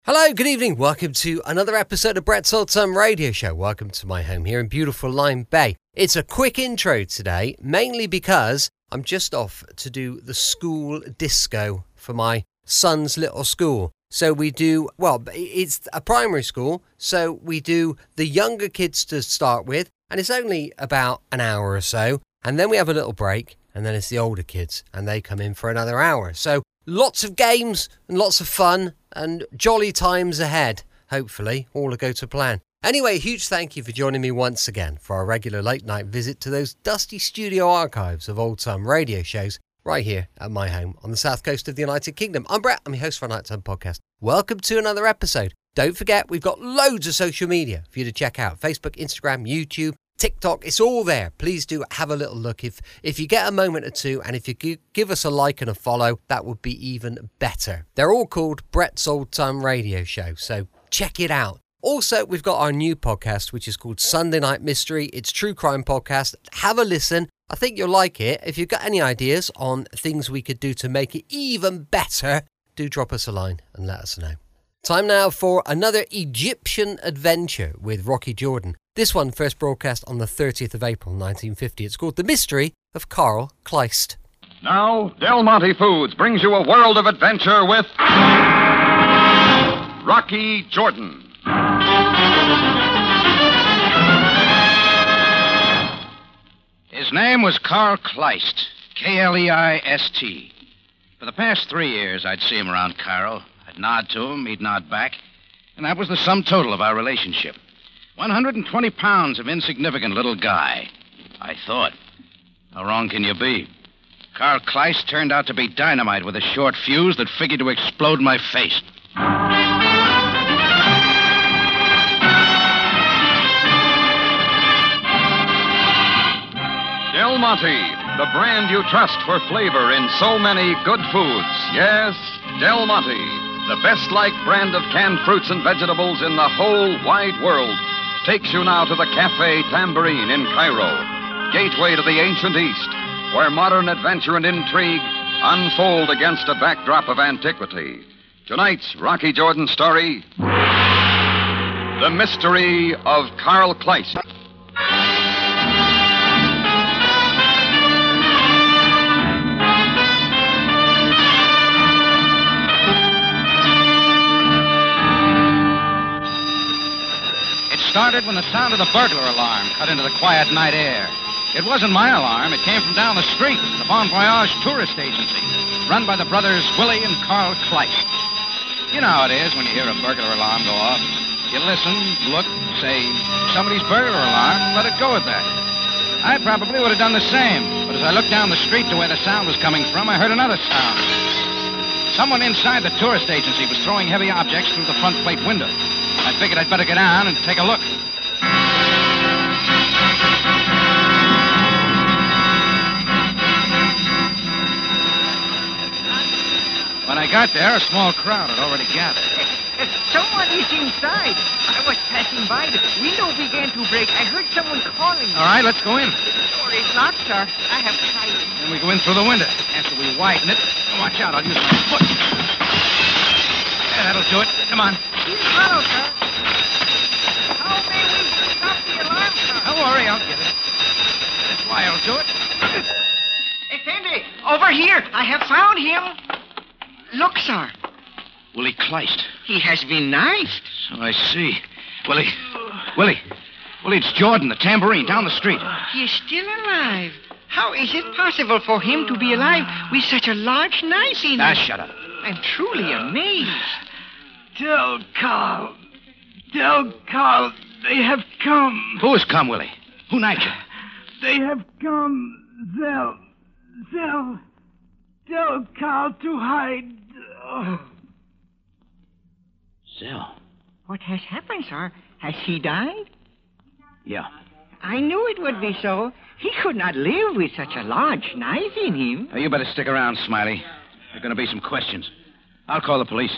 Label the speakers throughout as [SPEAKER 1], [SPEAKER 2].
[SPEAKER 1] Hello, good evening. Welcome to another episode of Brett's Old Time Radio Show. Welcome to my home here in beautiful Lyme Bay. It's a quick intro today, mainly because I'm just off to do the school disco for my son's little school. So we do, well, it's a primary school, so we do the younger kids to start with, and it's only about an hour or so, and then we have a little break, and then it's the older kids, and they come in for another hour. So lots of games and lots of fun and jolly times ahead. Hopefully, all will go to plan. Anyway, a huge thank you for joining me once again for our regular late night visit to those dusty studio archives of old time radio shows right here at my home on the south coast of the United Kingdom. I'm Brett, I'm your host for our Nighttime Podcast. Welcome to another episode. Don't forget, we've got loads of social media for you to check out. Facebook, Instagram, YouTube, TikTok, it's all there. Please do have a little look. If you get a moment or two, and if you give us a like and a follow, that would be even better. They're all called Brett's Old Time Radio Show, so check it out. Also, we've got our new podcast, which is called Sunday Night Mystery. It's true crime podcast. Have a listen. I think you'll like it. If you've got any ideas on things we could do to make it even better, do drop us a line and let us know. Time now for another Egyptian adventure with Rocky Jordan. This one first broadcast on the 30th of April 1950. It's called The Mystery of Carl Kleist.
[SPEAKER 2] Now, Del Monte Foods brings you a world of adventure with Rocky Jordan.
[SPEAKER 3] His name was Carl Kleist, K-L-E-I-S-T. For the past 3 years, I'd see him around Cairo. I'd nod to him, he'd nod back, and that was the sum total of our relationship. 120 pounds of insignificant little guy. I thought. How wrong can you be? Carl Kleist turned out to be dynamite with a short fuse that figured to explode my face.
[SPEAKER 2] Del Monte, the brand you trust for flavor in so many good foods. Yes, Del Monte, the best-liked brand of canned fruits and vegetables in the whole wide world, takes you now to the Café Tambourine in Cairo, gateway to the ancient East, where modern adventure and intrigue unfold against a backdrop of antiquity. Tonight's Rocky Jordan story, The Mystery of Carl Kleist.
[SPEAKER 3] Started when the sound of the burglar alarm cut into the quiet night air. It wasn't my alarm. It came from down the street, the Bon Voyage tourist agency, run by the brothers Willie and Carl Kleist. You know how it is when you hear a burglar alarm go off. You listen, look, say, somebody's burglar alarm, let it go at that. I probably would have done the same, but as I looked down the street to where the sound was coming from, I heard another sound. Someone inside the tourist agency was throwing heavy objects through the front plate window. I figured I'd better get down and take a look. When I got there, a small crowd had already gathered.
[SPEAKER 4] Someone is inside. I was passing by. The window began to break. I heard someone calling me.
[SPEAKER 3] All right, let's go in.
[SPEAKER 4] The door is locked, sir. I have tried it.
[SPEAKER 3] Then we go in through the window. After we widen it, watch out, I'll use my foot. Yeah, that'll do it. Come on.
[SPEAKER 4] Please follow, sir. How may we stop the alarm, sir?
[SPEAKER 3] Don't worry, I'll get it. This wire'll do it.
[SPEAKER 4] Effendi, over here. I have found him. Look, sir.
[SPEAKER 3] Willie Kleist.
[SPEAKER 4] He has been knifed.
[SPEAKER 3] So I see. Willie, it's Jordan, the tambourine, down the street.
[SPEAKER 4] He is still alive. How is it possible for him to be alive with such a large knife in him?
[SPEAKER 3] Shut up.
[SPEAKER 4] I'm truly amazed.
[SPEAKER 5] Del Carl, they have come.
[SPEAKER 3] Who has come, Willie? Who knifed you?
[SPEAKER 5] They have come, Del Carl to hide. Oh.
[SPEAKER 3] Zell.
[SPEAKER 4] What has happened, sir? Has he died?
[SPEAKER 3] Yeah.
[SPEAKER 4] I knew it would be so. He could not live with such a large knife in him.
[SPEAKER 3] Now, you better stick around, Smiley. There are going to be some questions. I'll call the police.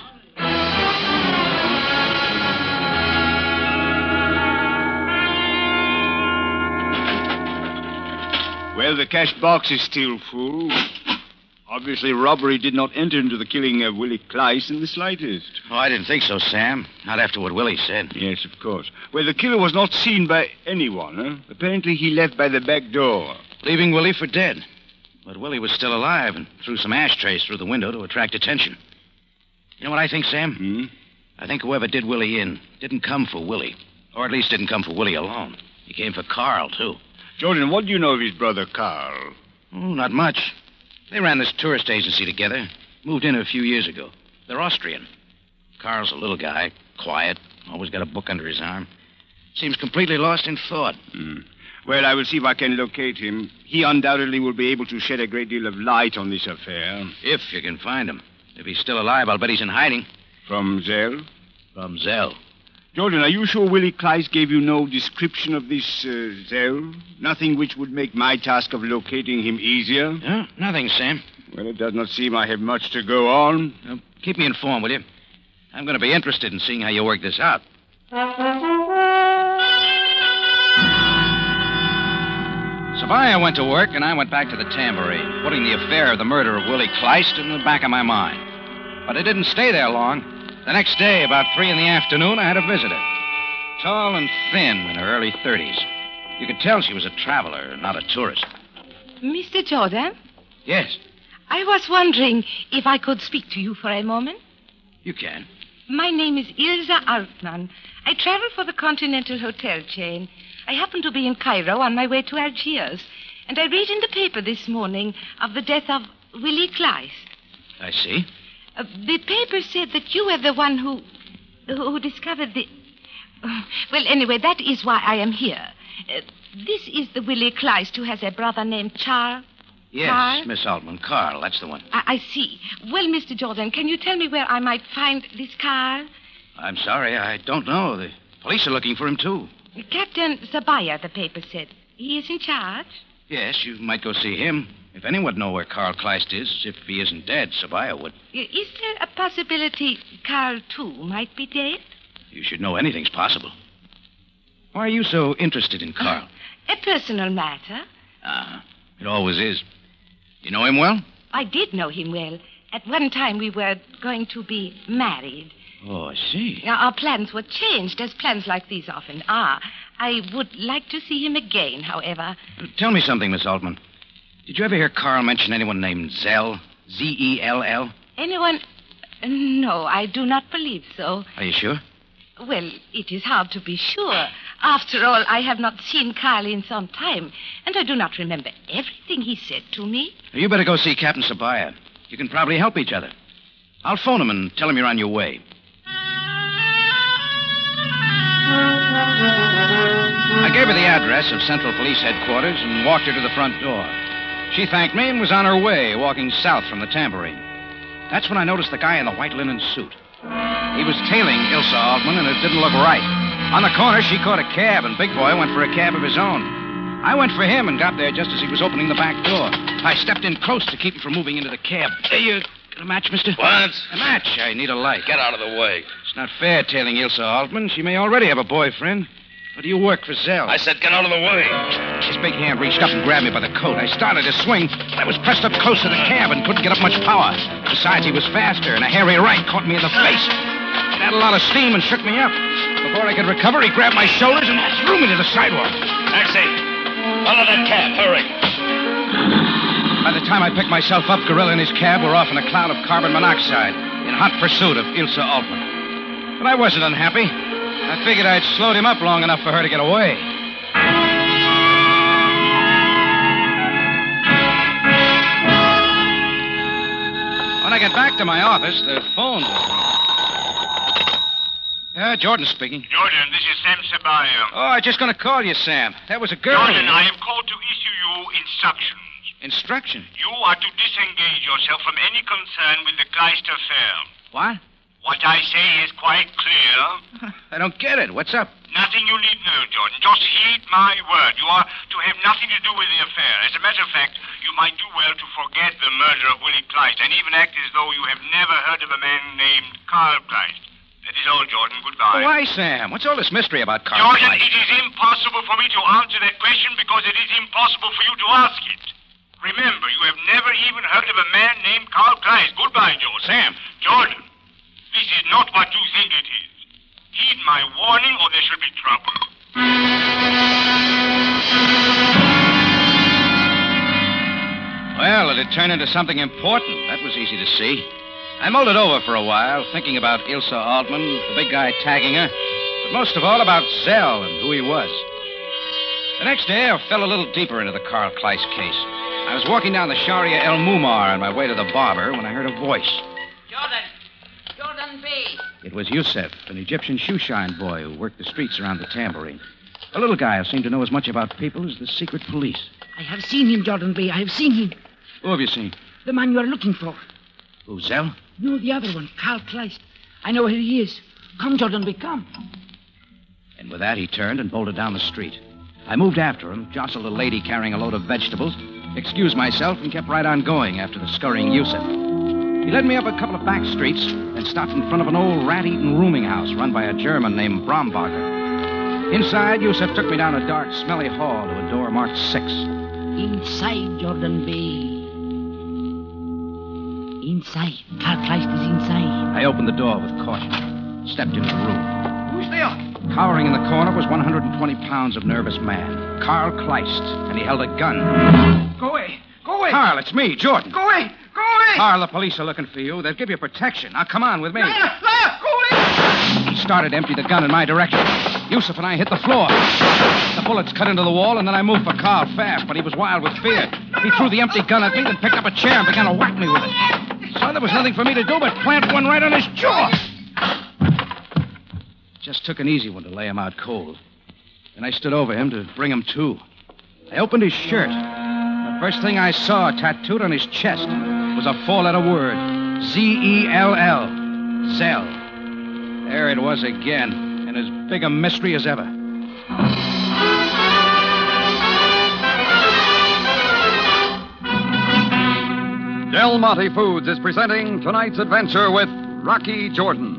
[SPEAKER 6] Well, the cash box is still full. Obviously, robbery did not enter into the killing of Willie Kleiss in the slightest.
[SPEAKER 3] Oh, I didn't think so, Sam. Not after what Willie said.
[SPEAKER 6] Yes, of course. Well, the killer was not seen by anyone, huh? Apparently, he left by the back door.
[SPEAKER 3] Leaving Willie for dead. But Willie was still alive and threw some ashtrays through the window to attract attention. You know what I think, Sam? I think whoever did Willie in didn't come for Willie. Or at least didn't come for Willie alone. He came for Carl, too.
[SPEAKER 6] Jordan, what do you know of his brother, Carl?
[SPEAKER 3] Oh, not much. They ran this tourist agency together. Moved in a few years ago. They're Austrian. Carl's a little guy, quiet, always got a book under his arm. Seems completely lost in thought.
[SPEAKER 6] Well, I will see if I can locate him. He undoubtedly will be able to shed a great deal of light on this affair.
[SPEAKER 3] If you can find him. If he's still alive, I'll bet he's in hiding.
[SPEAKER 6] From Zell?
[SPEAKER 3] From Zell.
[SPEAKER 6] Jordan, are you sure Willie Kleiss gave you no description of this Zell? Nothing which would make my task of locating him easier?
[SPEAKER 3] No, nothing, Sam.
[SPEAKER 6] Well, it does not seem I have much to go on.
[SPEAKER 3] Keep me informed, will you? I'm going to be interested in seeing how you work this out. Sabaya went to work, and I went back to the Tambourine, putting the affair of the murder of Willie Kleiss in the back of my mind. But I didn't stay there long. The next day, about 3 in the afternoon, I had a visitor. Tall and thin, in her early 30s. You could tell she was a traveler, not a tourist.
[SPEAKER 7] Mr. Jordan?
[SPEAKER 3] Yes,
[SPEAKER 7] I was wondering if I could speak to you for a moment.
[SPEAKER 3] you can.
[SPEAKER 7] My name is Ilsa Altman. I travel for the Continental Hotel chain. I happen to be in Cairo on my way to Algiers. And I read in the paper this morning of the death of Willie Kleiss.
[SPEAKER 3] I see.
[SPEAKER 7] The paper said that you were the one who discovered the... Well, anyway, that is why I am here. This is the Willie Kleiss who has a brother named Charles.
[SPEAKER 3] Yes,
[SPEAKER 7] Carl?
[SPEAKER 3] Miss Altman. Carl, that's the one.
[SPEAKER 7] I see. Well, Mr. Jordan, can you tell me where I might find this Carl?
[SPEAKER 3] I'm sorry, I don't know. The police are looking for him, too.
[SPEAKER 7] Captain Zabaya, the paper said. He is in charge.
[SPEAKER 3] Yes, you might go see him. If anyone would know where Carl Kleiss is, if he isn't dead, Sabaya would.
[SPEAKER 7] Is there a possibility Carl, too, might be dead?
[SPEAKER 3] You should know anything's possible. Why are you so interested in Carl?
[SPEAKER 7] A personal matter.
[SPEAKER 3] It always is. You know him well?
[SPEAKER 7] I did know him well. At one time, we were going to be married.
[SPEAKER 3] Oh, I see.
[SPEAKER 7] Now, our plans were changed, as plans like these often are. I would like to see him again, however.
[SPEAKER 3] Tell me something, Miss Altman. Did you ever hear Carl mention anyone named Zell? Z-E-L-L?
[SPEAKER 7] Anyone? No, I do not believe so.
[SPEAKER 3] Are you sure?
[SPEAKER 7] Well, it is hard to be sure. After all, I have not seen Carl in some time, and I do not remember everything he said to me.
[SPEAKER 3] You better go see Captain Sabaya. You can probably help each other. I'll phone him and tell him you're on your way. I gave her the address of Central Police Headquarters and walked her to the front door. She thanked me and was on her way, walking south from the Tambourine. That's when I noticed the guy in the white linen suit. He was tailing Ilsa Altman, and it didn't look right. On the corner, she caught a cab, and Big Boy went for a cab of his own. I went for him and got there just as he was opening the back door. I stepped in close to keep him from moving into the cab. There you... Got a match, mister?
[SPEAKER 8] What?
[SPEAKER 3] A match. I need a light.
[SPEAKER 8] Get out of the way.
[SPEAKER 3] It's not fair tailing Ilsa Altman. She may already have a boyfriend. Or do you work for Zell?
[SPEAKER 8] I said get out of the way.
[SPEAKER 3] His big hand reached up and grabbed me by the coat. I started to swing, but I was pressed up close to the cab and couldn't get up much power. Besides, he was faster, and a hairy right caught me in the face. It had a lot of steam and shook me up. Before I could recover, he grabbed my shoulders and threw me to the sidewalk.
[SPEAKER 8] Taxi. Follow that cab. Hurry.
[SPEAKER 3] By the time I picked myself up, Gorilla and his cab were off in a cloud of carbon monoxide in hot pursuit of Ilsa Altman. But I wasn't unhappy. I figured I'd slowed him up long enough for her to get away. When I got back to my office, the phone was ringing. Jordan speaking.
[SPEAKER 9] Jordan, this is Sam Sabaya.
[SPEAKER 3] Oh, I was just going to call you, Sam. That was a girl.
[SPEAKER 9] Jordan, I am called to issue you instructions.
[SPEAKER 3] Instruction?
[SPEAKER 9] You are to disengage yourself from any concern with the Kleist affair.
[SPEAKER 3] What?
[SPEAKER 9] What I say is quite clear.
[SPEAKER 3] I don't get it. What's up?
[SPEAKER 9] Nothing you need know, Jordan. Just heed my word. You are to have nothing to do with the affair. As a matter of fact, you might do well to forget the murder of Willie Kleist and even act as though you have never heard of a man named Carl Kleist. That is all, Jordan. Goodbye.
[SPEAKER 3] Why, Sam? What's all this mystery about Carl
[SPEAKER 9] Jordan,
[SPEAKER 3] Kleist?
[SPEAKER 9] it is impossible for me to answer that question because it is impossible for you to ask it. Remember, you have never even heard of a man named Carl Kleist. Goodbye, Joe. Sam, Jordan, this is not what you think it is. Heed my warning or there shall be trouble.
[SPEAKER 3] Well, it had turned into something important. That was easy to see. I mulled it over for a while, thinking about Ilsa Altman, the big guy tagging her, but most of all about Zell and who he was. The next day, I fell a little deeper into the Carl Kleist case. I was walking down the Sharia El Mumar on my way to the barber when I heard a voice.
[SPEAKER 10] Jordan B.
[SPEAKER 3] It was Yusef, an Egyptian shoeshine boy who worked the streets around the tambourine. A little guy who seemed to know as much about people as the secret police.
[SPEAKER 10] I have seen him, Jordan B. I have seen him.
[SPEAKER 3] Who have you seen?
[SPEAKER 10] The man you are looking for.
[SPEAKER 3] Who, Zell?
[SPEAKER 10] No, the other one, Carl Kleist. I know where he is. Come, Jordan B., come.
[SPEAKER 3] And with that, he turned and bolted down the street. I moved after him, jostled a lady carrying a load of vegetables, excused myself, and kept right on going after the scurrying Yusef. He led me up a couple of back streets and stopped in front of an old rat-eaten rooming house run by a German named Brombacher. Inside, Yusef took me down a dark, smelly hall to a door marked 6.
[SPEAKER 10] Inside, Jordan B. Inside. Carl Kleist is inside.
[SPEAKER 3] I opened the door with caution, stepped into the room.
[SPEAKER 10] Who's there?
[SPEAKER 3] Cowering in the corner was 120 pounds of nervous man, Carl Kleist, and he held a gun.
[SPEAKER 10] Go away. Go away.
[SPEAKER 3] Carl, it's me, Jordan.
[SPEAKER 10] Go away. Go away.
[SPEAKER 3] Carl, the police are looking for you. They'll give you protection. Now, come on with me.
[SPEAKER 10] Liar. Go away.
[SPEAKER 3] He started to empty the gun in my direction. Yusef and I hit the floor. The bullets cut into the wall, and then I moved for Carl fast, but he was wild with fear. He threw the empty gun at me, then picked up a chair and began to whack me with it. So there was nothing for me to do but plant one right on his jaw. Just took an easy one to lay him out cold. Then I stood over him to bring him to. I opened his shirt. The first thing I saw tattooed on his chest was a 4-letter word. Z-E-L-L. Zell. There it was again, and as big a mystery as ever.
[SPEAKER 2] Del Monte Foods is presenting tonight's adventure with Rocky Jordan.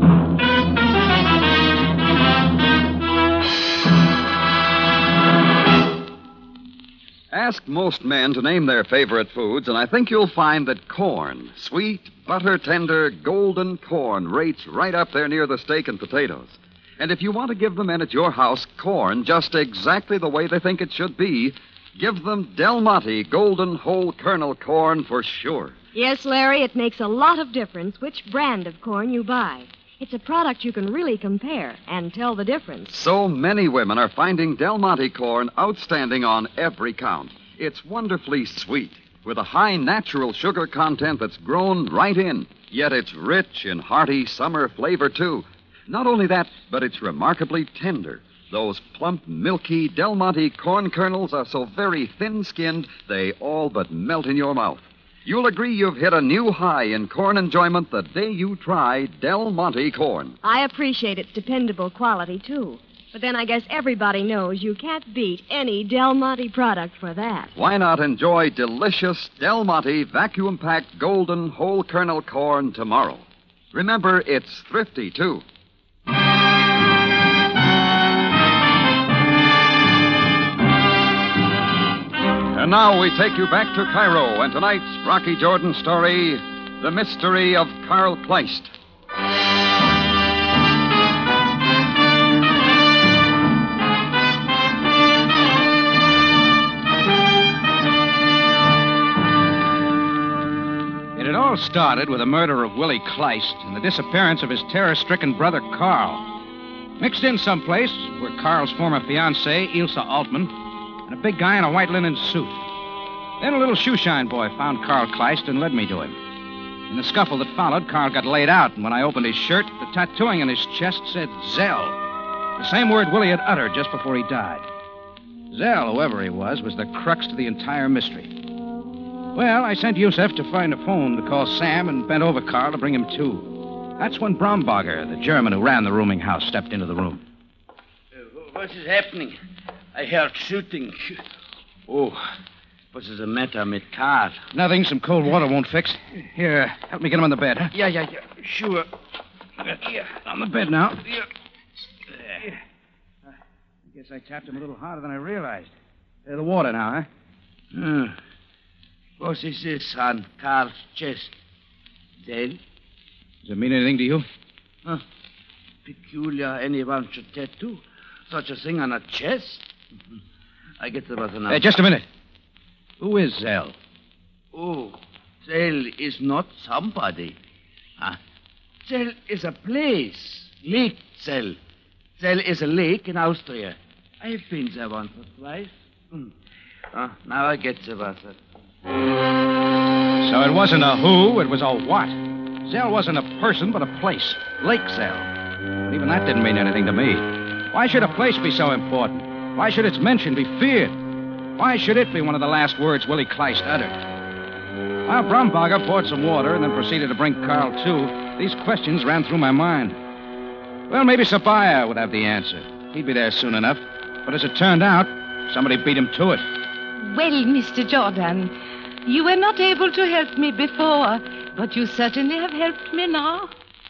[SPEAKER 2] Ask most men to name their favorite foods, and I think you'll find that corn, sweet, butter-tender, golden corn, rates right up there near the steak and potatoes. And if you want to give the men at your house corn just exactly the way they think it should be, give them Del Monte golden whole kernel corn for sure.
[SPEAKER 11] Yes, Larry, it makes a lot of difference which brand of corn you buy. It's a product you can really compare and tell the difference.
[SPEAKER 2] So many women are finding Del Monte corn outstanding on every count. It's wonderfully sweet, with a high natural sugar content that's grown right in. Yet it's rich in hearty summer flavor, too. Not only that, but it's remarkably tender. Those plump, milky Del Monte corn kernels are so very thin-skinned, they all but melt in your mouth. You'll agree you've hit a new high in corn enjoyment the day you try Del Monte corn.
[SPEAKER 11] I appreciate its dependable quality, too. But then I guess everybody knows you can't beat any Del Monte product for that.
[SPEAKER 2] Why not enjoy delicious Del Monte vacuum-packed golden whole kernel corn tomorrow? Remember, it's thrifty, too. And now we take you back to Cairo and tonight's Rocky Jordan story, The Mystery of Carl Kleist.
[SPEAKER 3] It had all started with the murder of Willie Kleist and the disappearance of his terror-stricken brother, Carl. Mixed in someplace were Carl's former fiancée, Ilsa Altman, and a big guy in a white linen suit. Then a little shoeshine boy found Carl Kleist and led me to him. In the scuffle that followed, Carl got laid out, and when I opened his shirt, the tattooing on his chest said Zell, the same word Willie had uttered just before he died. Zell, whoever he was the crux to the entire mystery. Well, I sent Yusef to find a phone to call Sam and bent over Carl to bring him to. That's when Brombacher, the German who ran the rooming house, stepped into the room.
[SPEAKER 12] What is happening? I heard shooting. Oh, what is the matter with Carl?
[SPEAKER 3] Nothing. Some cold water won't fix. Here, help me get him on the bed. Huh?
[SPEAKER 12] Yeah. Sure.
[SPEAKER 3] On the bed now. I guess I tapped him a little harder than I realized. The water now, huh?
[SPEAKER 12] What is this on Carl's chest? Zell?
[SPEAKER 3] Does it mean anything to you?
[SPEAKER 12] Huh. Peculiar anyone should tattoo such a thing on a chest. I get the button now.
[SPEAKER 3] Hey, just a minute. Who is Zell?
[SPEAKER 12] Oh, Zell is not somebody. Huh? Zell is a place. Lake Zell. Zell is a lake in Austria. I've been there once or twice. Now I get the button.
[SPEAKER 3] So it wasn't a who, it was a what. Zell wasn't a person, but a place. Lake Zell. But even that didn't mean anything to me. Why should a place be so important? Why should its mention be feared? Why should it be one of the last words Willie Kleist uttered? While Bromberger poured some water and then proceeded to bring Carl to, these questions ran through my mind. Well, maybe Sabaya would have the answer. He'd be there soon enough. But as it turned out, somebody beat him to it.
[SPEAKER 7] Well, Mr. Jordan, you were not able to help me before, but you certainly have helped me now.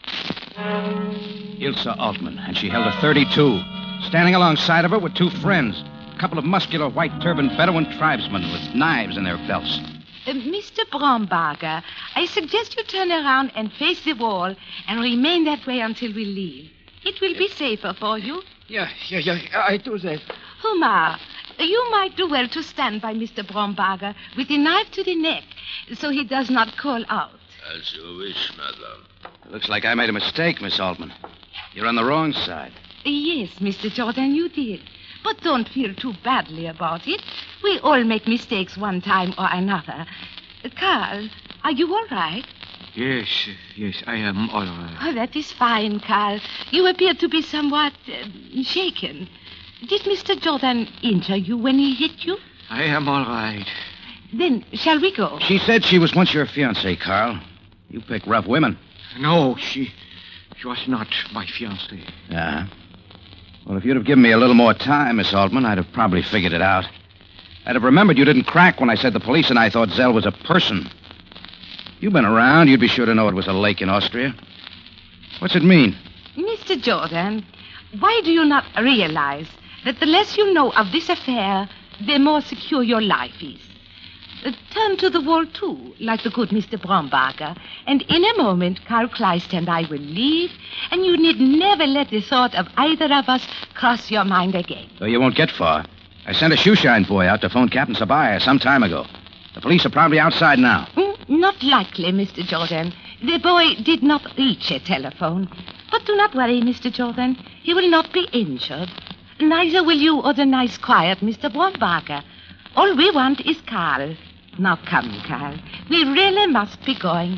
[SPEAKER 3] Ilse Altman, and she held a .32. Standing alongside of her were two friends, a couple of muscular white-turbaned Bedouin tribesmen with knives in their belts.
[SPEAKER 7] Mr. Bromberger, I suggest you turn around and face the wall and remain that way until we leave. It will be safer for you.
[SPEAKER 6] Yeah, I do that.
[SPEAKER 7] Humar, you might do well to stand by Mr. Bromberger with the knife to the neck so he does not call out.
[SPEAKER 8] As you wish, madam.
[SPEAKER 3] Looks like I made a mistake, Miss Altman. You're on the wrong side.
[SPEAKER 7] Yes, Mr. Jordan, you did. But don't feel too badly about it. We all make mistakes one time or another. Carl, are you all right?
[SPEAKER 6] Yes, I am all right.
[SPEAKER 7] Oh, that is fine, Carl. You appear to be somewhat shaken. Did Mr. Jordan injure you when he hit you?
[SPEAKER 6] I am all right.
[SPEAKER 7] Then, shall we go?
[SPEAKER 3] She said she was once your fiancée, Carl. You pick rough women.
[SPEAKER 6] No, she was not my fiancée.
[SPEAKER 3] Yeah. Well, if you'd have given me a little more time, Miss Altman, I'd have probably figured it out. I'd have remembered you didn't crack when I said the police and I thought Zell was a person. You've been around. You'd be sure to know it was a lake in Austria. What's it mean?
[SPEAKER 7] Mr. Jordan, why do you not realize that the less you know of this affair, the more secure your life is? Turn to the wall, too, like the good Mr. Bromberger, and in a moment, Carl Kleist and I will leave, and you need never let the thought of either of us cross your mind again.
[SPEAKER 3] So you won't get far. I sent a shoeshine boy out to phone Captain Sabaya some time ago. The police are probably outside now.
[SPEAKER 7] Not likely, Mr. Jordan. The boy did not reach a telephone. But do not worry, Mr. Jordan. He will not be injured. Neither will you or the nice, quiet Mr. Bromberger. All we want is Carl. Now come, Carl. We really must be going.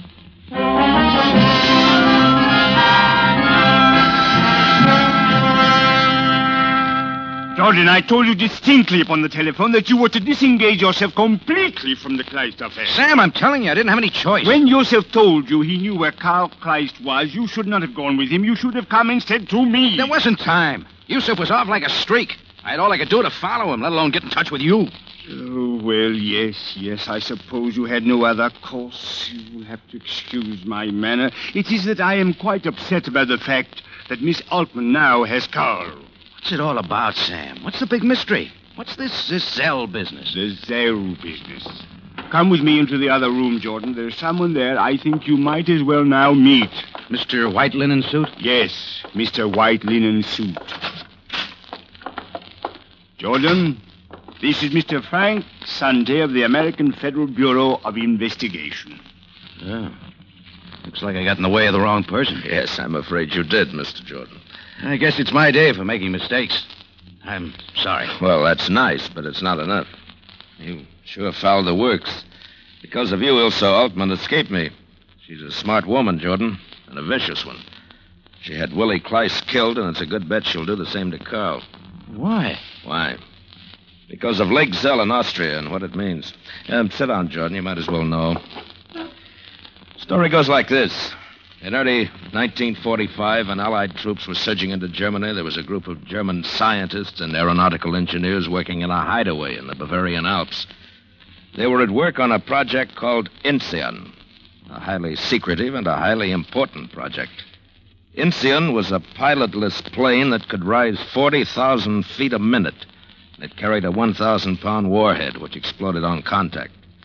[SPEAKER 6] Jordan, I told you distinctly upon the telephone that you were to disengage yourself completely from the Kleist affair.
[SPEAKER 3] Sam, I'm telling you, I didn't have any choice.
[SPEAKER 6] When Joseph told you he knew where Carl Kleist was, you should not have gone with him. You should have come instead to me.
[SPEAKER 3] There wasn't time. Yusuf was off like a streak. I had all I could do to follow him, let alone get in touch with you.
[SPEAKER 6] Oh, well, yes. I suppose you had no other course. You will have to excuse my manner. It is that I am quite upset about the fact that Miss Altman now has Carl.
[SPEAKER 3] What's it all about, Sam? What's the big mystery? What's this Zell business?
[SPEAKER 6] The Zell business. Come with me into the other room, Jordan. There's someone there I think you might as well now meet.
[SPEAKER 3] Mr. White Linen Suit?
[SPEAKER 6] Yes, Mr. White Linen Suit. Jordan, this is Mr. Frank Sante of the American Federal Bureau of Investigation.
[SPEAKER 3] Oh. Looks like I got in the way of the wrong person.
[SPEAKER 8] Yes, I'm afraid you did, Mr. Jordan.
[SPEAKER 3] I guess it's my day for making mistakes. I'm sorry.
[SPEAKER 8] Well, that's nice, but it's not enough. You sure fouled the works. Because of you, Ilse Altman escaped me. She's a smart woman, Jordan, and a vicious one. She had Willie Kleist killed, and it's a good bet she'll do the same to Carl.
[SPEAKER 3] Why?
[SPEAKER 8] Why? Because of Lake Zell in Austria and what it means. Sit down, Jordan. You might as well know. Story goes like this. In early 1945, when Allied troops were surging into Germany, there was a group of German scientists and aeronautical engineers working in a hideaway in the Bavarian Alps. They were at work on a project called Incion, a highly secretive and a highly important project. Incion was a pilotless plane that could rise 40,000 feet a minute. It carried a 1,000-pound warhead, which exploded on contact.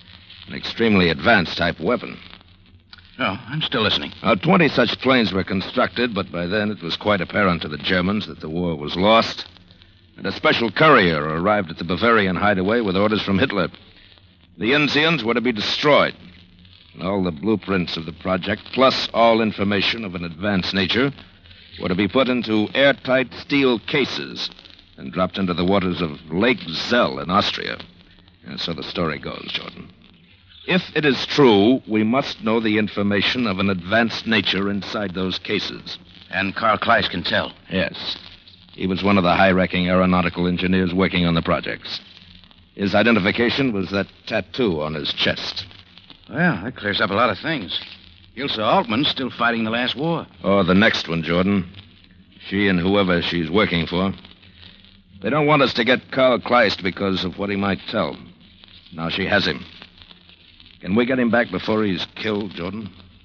[SPEAKER 8] An extremely advanced type weapon.
[SPEAKER 3] Oh, I'm still listening.
[SPEAKER 8] 20 such planes were constructed, but by then it was quite apparent to the Germans that the war was lost. And a special courier arrived at the Bavarian hideaway with orders from Hitler. The Enzians were to be destroyed. All the blueprints of the project, plus all information of an advanced nature, were to be put into airtight steel cases and dropped into the waters of Lake Zell in Austria. And so the story goes, Jordan. If it is true, we must know the information of an advanced nature inside those cases.
[SPEAKER 3] And Karl Kleist can tell.
[SPEAKER 8] Yes. He was one of the high-ranking aeronautical engineers working on the projects. His identification was that tattoo on his chest.
[SPEAKER 3] Well, that clears up a lot of things. Ilse Altman's still fighting the last war.
[SPEAKER 8] Or the next one, Jordan. She and whoever she's working for. They don't want us to get Karl Kleist because of what he might tell. Now she has him. Can we get him back before he's killed, Jordan?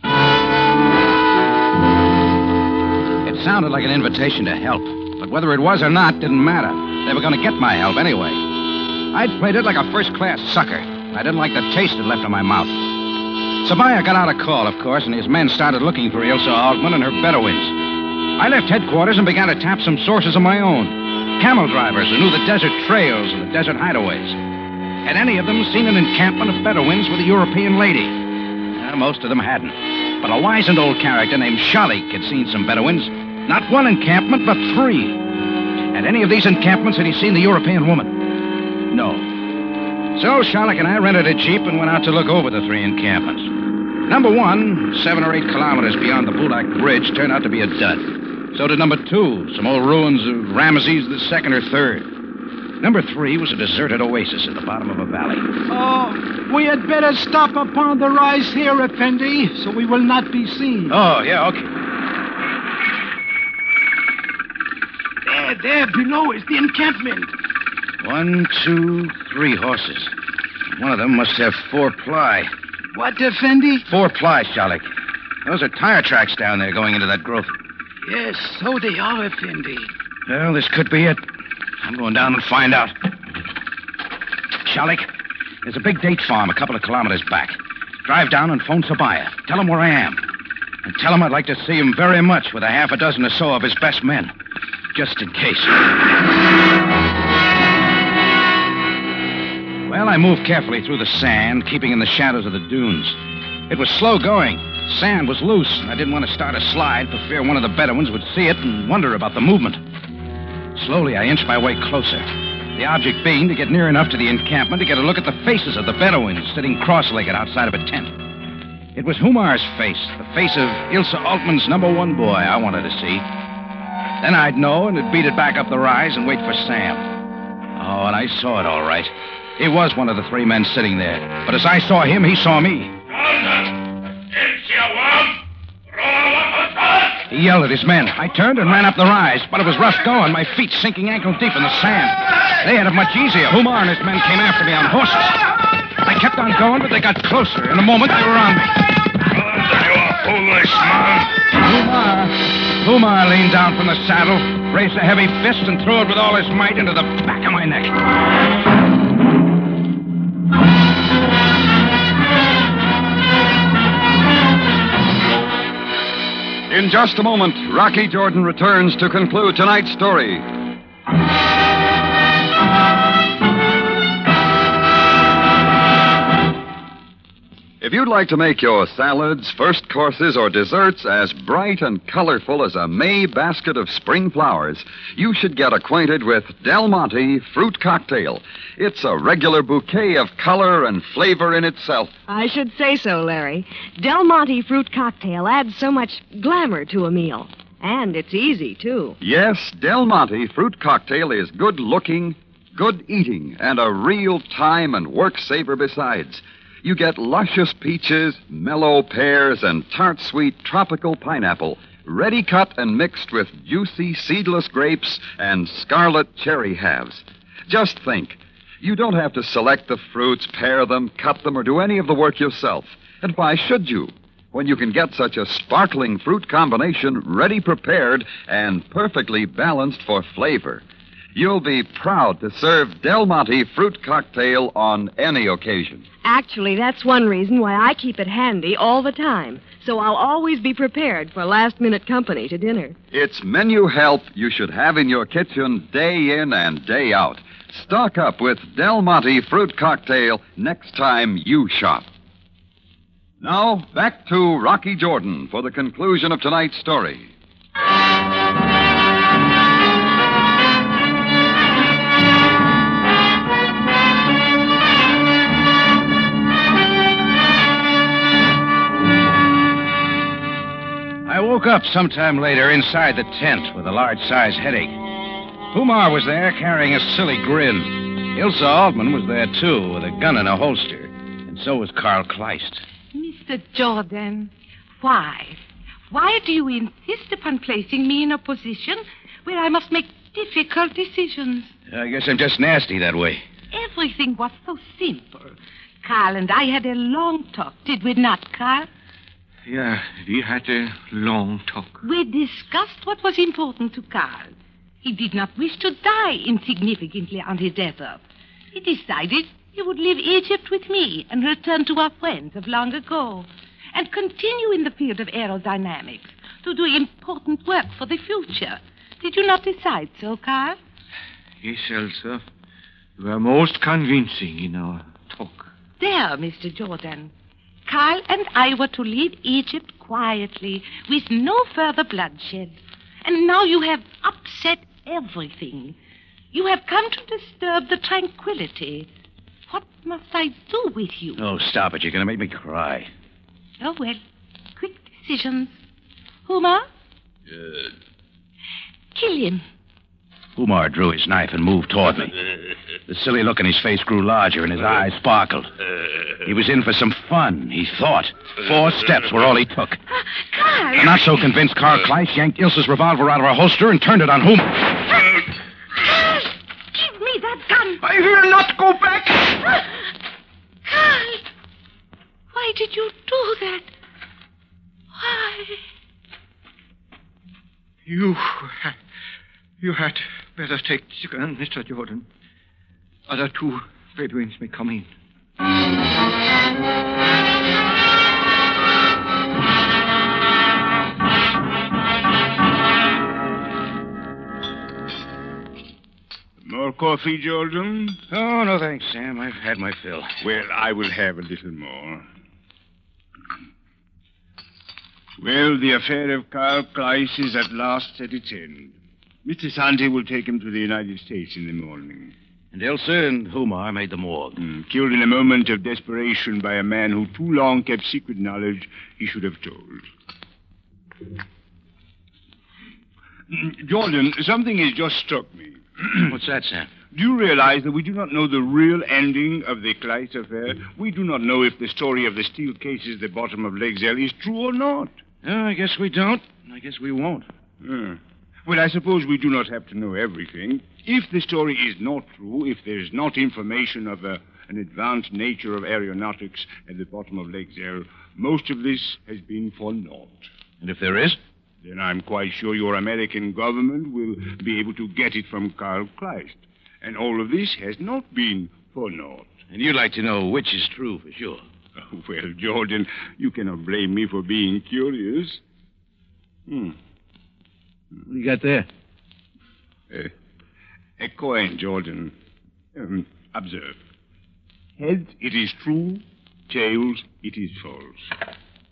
[SPEAKER 3] It sounded like an invitation to help. But whether it was or not didn't matter. They were going to get my help anyway. I'd played it like a first-class sucker. I didn't like the taste it left in my mouth. Sabaya got out a call, of course, and his men started looking for Ilse Altman and her Bedouins. I left headquarters and began to tap some sources of my own. Camel drivers who knew the desert trails and the desert hideaways. Had any of them seen an encampment of Bedouins with a European lady? Most of them hadn't. But a wizened old character named Shalik had seen some Bedouins. Not one encampment, but 3. At any of these encampments had he seen the European woman? No. So Shalik and I rented a jeep and went out to look over the 3 encampments. Number 1, 7 or 8 kilometers beyond the Bulak Bridge, turned out to be a dud. So did number 2, some old ruins of Ramesses II or III. Number 3 was a deserted oasis at the bottom of a valley.
[SPEAKER 5] Oh, we had better stop upon the rise here, Effendi, so we will not be seen.
[SPEAKER 3] Oh, yeah, okay.
[SPEAKER 5] There, below is the encampment.
[SPEAKER 3] 1, 2, 3 horses. One of them must have 4-ply.
[SPEAKER 5] What, Effendi?
[SPEAKER 3] 4-ply, Shalik. Those are tire tracks down there going into that growth.
[SPEAKER 5] Yes, so they are, Effendi.
[SPEAKER 3] Well, this could be it. I'm going down and find out. Shalik, there's a big date farm a couple of kilometers back. Drive down and phone Sabaya. Tell him where I am. And tell him I'd like to see him very much with a half a dozen or so of his best men. Just in case. Well, I moved carefully through the sand, keeping in the shadows of the dunes. It was slow going. Sand was loose, and I didn't want to start a slide for fear one of the Bedouins would see it and wonder about the movement. Slowly, I inched my way closer. The object being to get near enough to the encampment to get a look at the faces of the Bedouins sitting cross-legged outside of a tent. It was Humar's face, the face of Ilse Altman's number 1 boy I wanted to see. Then I'd know and would beat it back up the rise and wait for Sam. Oh, and I saw it all right. He was one of the 3 men sitting there. But as I saw him, he saw me. He yelled at his men. I turned and ran up the rise, but it was rough going, my feet sinking ankle deep in the sand. They had it much easier. Humar and his men came after me on horses. I kept on going, but they got closer. In a moment, they were on me. Humar leaned down from the saddle, raised a heavy fist, and threw it with all his might into the back of my neck.
[SPEAKER 2] In just a moment, Rocky Jordan returns to conclude tonight's story. If you'd like to make your salads, first courses, or desserts as bright and colorful as a May basket of spring flowers, you should get acquainted with Del Monte Fruit Cocktail. It's a regular bouquet of color and flavor in itself.
[SPEAKER 11] I should say so, Larry. Del Monte Fruit Cocktail adds so much glamour to a meal. And it's easy, too.
[SPEAKER 2] Yes, Del Monte Fruit Cocktail is good looking, good eating, and a real time and work saver besides. You get luscious peaches, mellow pears, and tart-sweet tropical pineapple, ready cut and mixed with juicy seedless grapes and scarlet cherry halves. Just think, you don't have to select the fruits, pare them, cut them, or do any of the work yourself. And why should you, when you can get such a sparkling fruit combination ready prepared and perfectly balanced for flavor? you'll be proud to serve Del Monte fruit cocktail on any occasion.
[SPEAKER 11] Actually, that's one reason why I keep it handy all the time. So I'll always be prepared for last-minute company to dinner.
[SPEAKER 2] It's menu help you should have in your kitchen day in and day out. Stock up with Del Monte fruit cocktail next time you shop. Now, back to Rocky Jordan for the conclusion of tonight's story.
[SPEAKER 3] I woke up sometime later inside the tent with a large-sized headache. Humar was there carrying a silly grin. Ilsa Altman was there, too, with a gun in a holster. And so was Carl Kleist.
[SPEAKER 7] Mr. Jordan, why? Why do you insist upon placing me in a position where I must make difficult decisions?
[SPEAKER 3] I guess I'm just nasty that way.
[SPEAKER 7] Everything was so simple. Carl and I had a long talk, did we not, Carl?
[SPEAKER 13] Yeah, we had a long talk.
[SPEAKER 7] We discussed what was important to Carl. He did not wish to die insignificantly on his desert. He decided he would leave Egypt with me and return to our friends of long ago and continue in the field of aerodynamics to do important work for the future. Did you not decide so, Carl?
[SPEAKER 13] Yes, Elsa. You were most convincing in our talk.
[SPEAKER 7] There, Mr. Jordan. Carl and I were to leave Egypt quietly, with no further bloodshed. And now you have upset everything. You have come to disturb the tranquility. What must I do with you?
[SPEAKER 3] Oh, stop it. You're going to make me cry.
[SPEAKER 7] Oh, well, quick decisions. Humar? Kill him.
[SPEAKER 3] Humar drew his knife and moved toward me. The silly look in his face grew larger and his eyes sparkled. He was in for some fun, he thought. 4 steps were all he took.
[SPEAKER 7] Carl!
[SPEAKER 3] Not so convinced, Carl Kleist yanked Ilsa's revolver out of her holster and turned it on Humar.
[SPEAKER 7] Carl! Give me that gun!
[SPEAKER 13] I will not go back!
[SPEAKER 7] Carl! Why did you do that? Why?
[SPEAKER 13] You had better take the gun, Mr. Jordan. Other 2 Bedouins may come in.
[SPEAKER 6] More coffee, Jordan?
[SPEAKER 3] Oh, no thanks, Sam. I've had my fill.
[SPEAKER 6] Well, I will have a little more. Well, the affair of Carl Kleist is at last at its end. Mr. Santi will take him to the United States in the morning.
[SPEAKER 3] And Ilsa and Humar made the morgue.
[SPEAKER 6] Killed in a moment of desperation by a man who too long kept secret knowledge he should have told. Jordan, something has just struck me.
[SPEAKER 3] What's that, Sam?
[SPEAKER 6] Do you realize that we do not know the real ending of the Kleist affair? We do not know if the story of the steel cases at the bottom of Lake Zell is true or not.
[SPEAKER 3] Oh, I guess we don't. I guess we won't.
[SPEAKER 6] Well, I suppose we do not have to know everything. If the story is not true, if there's not information of an advanced nature of aeronautics at the bottom of Lake Zell, most of this has been for naught.
[SPEAKER 3] And if there is?
[SPEAKER 6] Then I'm quite sure your American government will be able to get it from Carl Kleist. And all of this has not been for naught.
[SPEAKER 3] And you'd like to know which is true for sure.
[SPEAKER 6] Oh, well, Jordan, you cannot blame me for being curious.
[SPEAKER 3] What do you got there?
[SPEAKER 6] A coin, Jordan. Observe. Heads, it is true. Tails, it is false.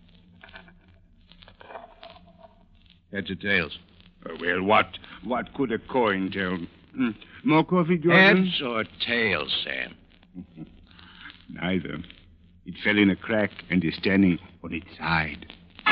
[SPEAKER 3] Heads or tails?
[SPEAKER 6] Well, what could a coin tell? More coffee, Jordan?
[SPEAKER 3] Heads or tails, Sam?
[SPEAKER 6] Neither. It fell in a crack and is standing on its side.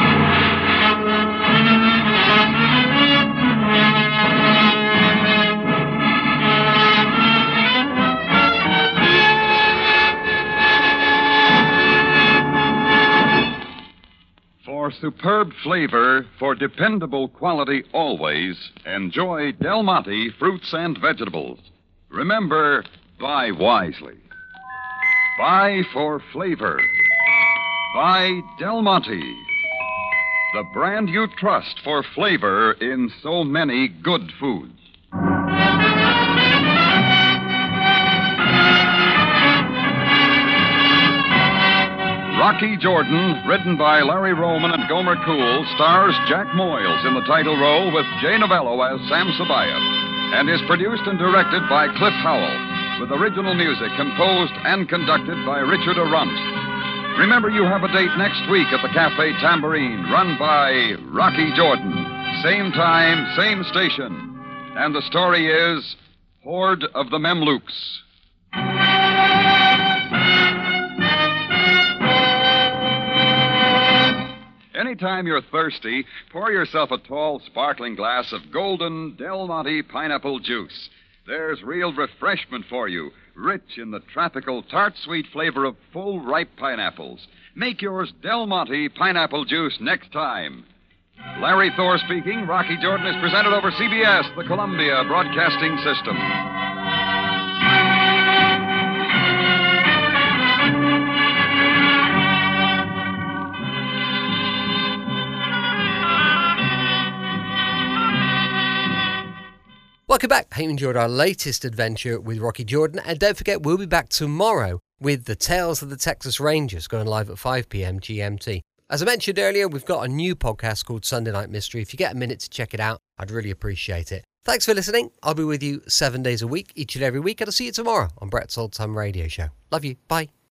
[SPEAKER 2] For superb flavor, for dependable quality always, enjoy Del Monte fruits and vegetables. Remember, buy wisely. Buy for flavor. Buy Del Monte, the brand you trust for flavor in so many good foods. Rocky Jordan, written by Larry Roman and Gomer Cool, stars Jack Moyles in the title role with Jay Novello as Sam Sabayath, and is produced and directed by Cliff Howell, with original music composed and conducted by Richard Arunt. Remember, you have a date next week at the Cafe Tambourine, run by Rocky Jordan. Same time, same station. And the story is Horde of the Memlooks. Anytime you're thirsty, pour yourself a tall, sparkling glass of golden Del Monte pineapple juice. There's real refreshment for you, rich in the tropical, tart-sweet flavor of full, ripe pineapples. Make yours Del Monte pineapple juice next time. Larry Thor speaking. Rocky Jordan is presented over CBS, the Columbia Broadcasting System.
[SPEAKER 1] Welcome back. Hope you enjoyed our latest adventure with Rocky Jordan. And don't forget, we'll be back tomorrow with the Tales of the Texas Rangers, going live at 5 p.m. GMT. As I mentioned earlier, we've got a new podcast called Sunday Night Mystery. If you get a minute to check it out, I'd really appreciate it. Thanks for listening. I'll be with you 7 days a week, each and every week, and I'll see you tomorrow on Brett's Old Time Radio Show. Love you. Bye.